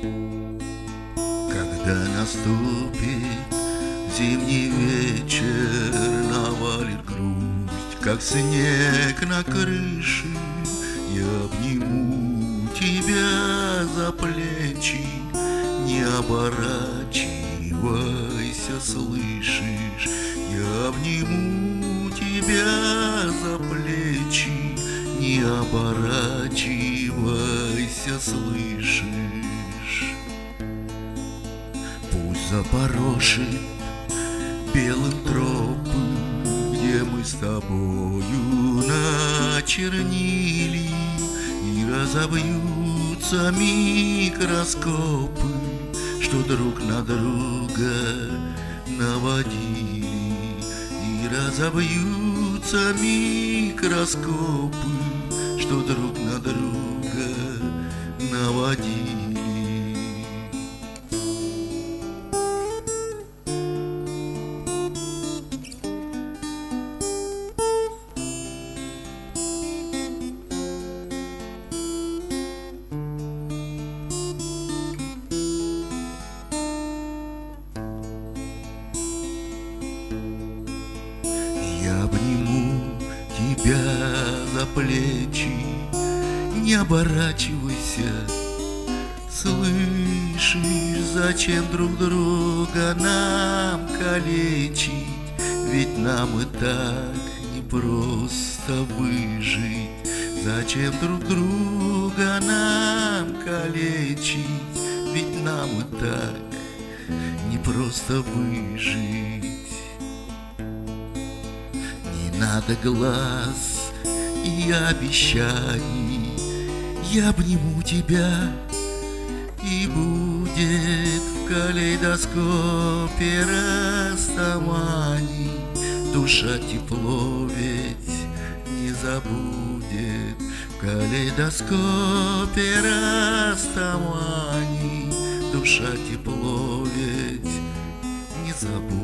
Когда наступит зимний вечер, навалит грусть, как снег на крыше, я обниму тебя за плечи. Не оборачивайся, слышишь? Я обниму тебя за плечи. Не оборачивайся, слышишь? Пусть запорошит белым тропы, где мы с тобою начернили, и разобьются микроскопы, что друг на друга наводили, и разобьются микроскопы, что друг на друга наводили. Я обниму тебя за плечи, не оборачивайся, слышишь? Зачем друг друга нам калечить? Ведь нам и так непросто выжить. Зачем друг друга нам калечить? Ведь нам и так непросто выжить. Надо глаз и обещаний, я обниму тебя, и будет в калейдоскопе расставаний. Душа тепло ведь не забудет, в калейдоскопе расставаний. Душа тепло ведь не забудет.